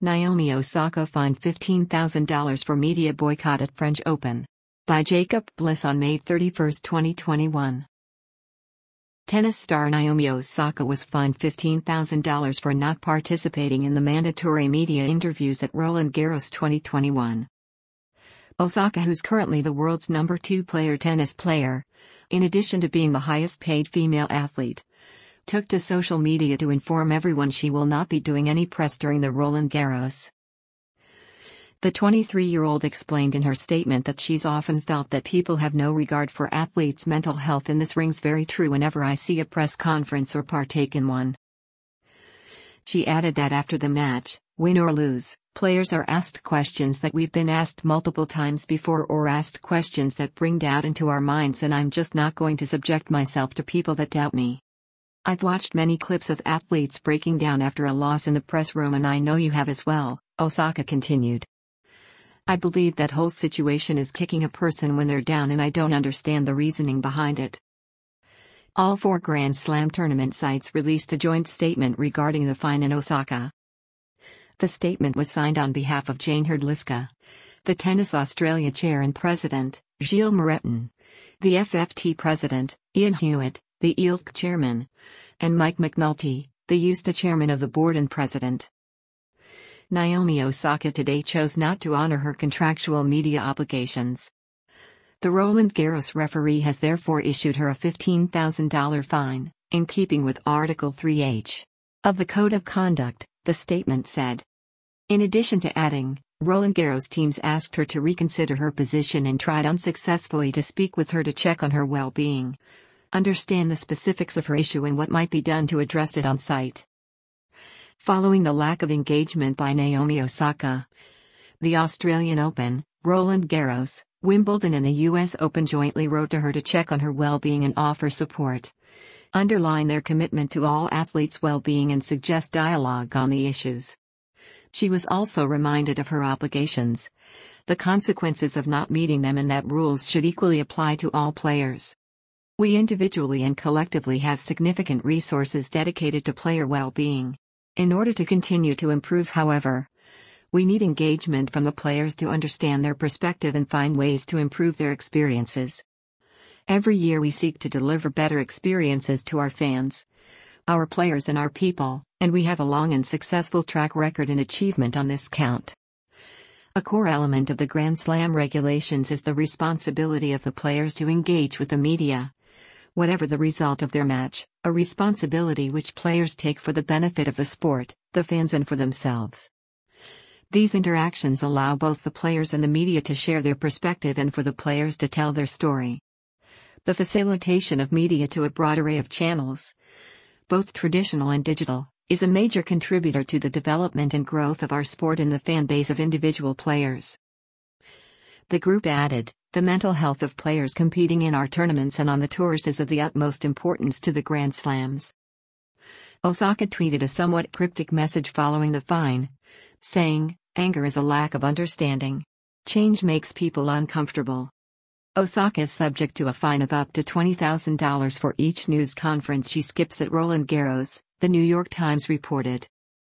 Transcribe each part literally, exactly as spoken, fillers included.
Naomi Osaka fined fifteen thousand dollars for media boycott at French Open. By Jacob Bliss on May thirty-first, twenty twenty-one. Tennis star Naomi Osaka was fined fifteen thousand dollars for not participating in the mandatory media interviews at Roland Garros twenty twenty-one. Osaka, who's currently the world's number two player tennis player, in addition to being the highest paid female athlete, took to social media to inform everyone she will not be doing any press during the Roland Garros. The twenty-three-year-old explained in her statement that she's often felt that people have no regard for athletes' mental health, and this rings very true whenever I see a press conference or partake in one. She added that after the match, win or lose, players are asked questions that we've been asked multiple times before, or asked questions that bring doubt into our minds, and I'm just not going to subject myself to people that doubt me. I've watched many clips of athletes breaking down after a loss in the press room, and I know you have as well, Osaka continued. I believe that whole situation is kicking a person when they're down, and I don't understand the reasoning behind it. All four Grand Slam tournament sites released a joint statement regarding the fine in Osaka. The statement was signed on behalf of Jane Hrdlicka, the Tennis Australia chair and president, Gilles Moreton, the F F T president, Ian Hewitt, the I L C chairman, and Mike McNulty, the U S T A chairman of the board and president. Naomi Osaka today chose not to honor her contractual media obligations. The Roland Garros referee has therefore issued her a fifteen thousand dollars fine, in keeping with Article three H of the Code of Conduct, the statement said. In addition to adding, Roland Garros teams asked her to reconsider her position and tried unsuccessfully to speak with her to check on her well-being, understand the specifics of her issue and what might be done to address it on site. Following the lack of engagement by Naomi Osaka, the Australian Open, Roland Garros, Wimbledon and the U S Open jointly wrote to her to check on her well-being and offer support, underline their commitment to all athletes' well-being and suggest dialogue on the issues. She was also reminded of her obligations, the consequences of not meeting them, and that rules should equally apply to all players. We individually and collectively have significant resources dedicated to player well-being. In order to continue to improve, however, we need engagement from the players to understand their perspective and find ways to improve their experiences. Every year we seek to deliver better experiences to our fans, our players and our people, and we have a long and successful track record in achievement on this count. A core element of the Grand Slam regulations is the responsibility of the players to engage with the media, whatever the result of their match, a responsibility which players take for the benefit of the sport, the fans and for themselves. These interactions allow both the players and the media to share their perspective and for the players to tell their story. The facilitation of media to a broad array of channels, both traditional and digital, is a major contributor to the development and growth of our sport and the fan base of individual players. The group added, the mental health of players competing in our tournaments and on the tours is of the utmost importance to the Grand Slams. Osaka tweeted a somewhat cryptic message following the fine, saying, "Anger is a lack of understanding. Change makes people uncomfortable." Osaka is subject to a fine of up to twenty thousand dollars for each news conference she skips at Roland Garros, the New York Times reported.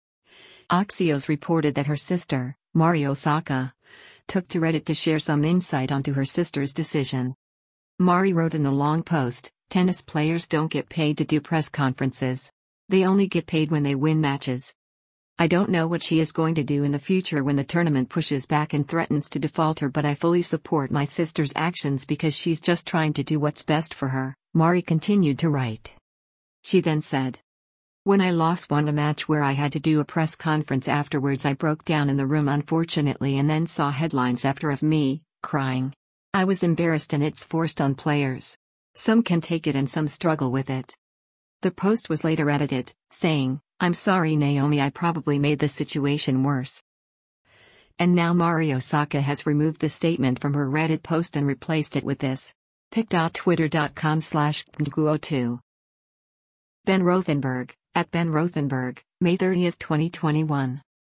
Axios reported that her sister, Mari Osaka, took to Reddit to share some insight onto her sister's decision. Mari wrote in the long post, "Tennis players don't get paid to do press conferences. They only get paid when they win matches. I don't know what she is going to do in the future when the tournament pushes back and threatens to default her, but I fully support my sister's actions because she's just trying to do what's best for her," Mari continued to write. She then said, "When I lost won a match where I had to do a press conference afterwards, I broke down in the room unfortunately and then saw headlines after of me, crying. I was embarrassed and it's forced on players. Some can take it and some struggle with it." The post was later edited, saying, "I'm sorry Naomi, I probably made the situation worse." And now Mari Osaka has removed the statement from her Reddit post and replaced it with this. pic dot twitter dot com slash P N G U O two. Ben Rothenberg, at Ben Rothenberg, May thirtieth twenty twenty-one.